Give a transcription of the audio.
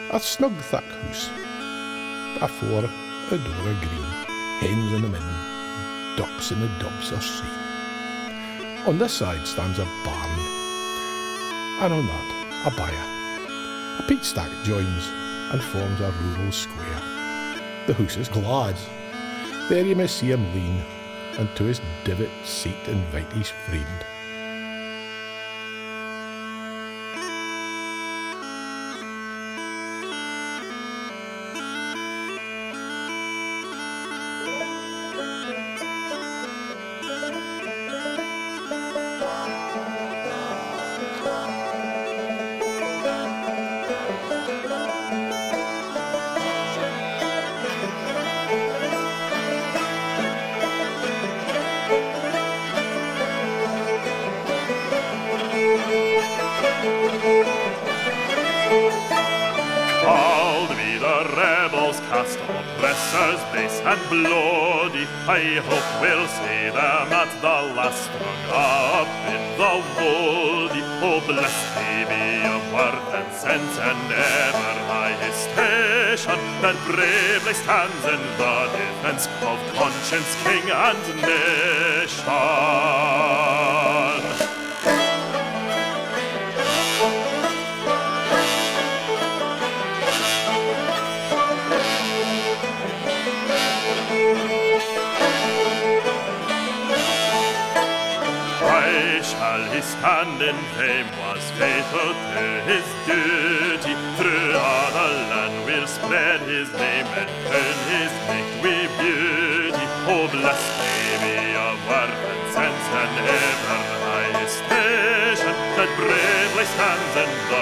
A snug thick house, afore a door of green, hens in the midden, ducks in the dubs are seen. On this side stands a barn, and on that a byre. A peat stack joins and forms a rural square. The house is glad. There you may see him lean, and to his divot seat invite his friend. Called me the rebels, cast oppressors base and bloody. I hope we'll see them at the last, strung up in the woolly. Oh, blessed he be of worth and sense, and ever high his station, that bravely stands in the defence of conscience, king and nation. Why shall he stand in fame, was faithful to his duty? Throughout the land we'll spread his name and turn his neck with beauty. Oh, blessed he be of worth and sense, and ever high his station, that bravely stands in the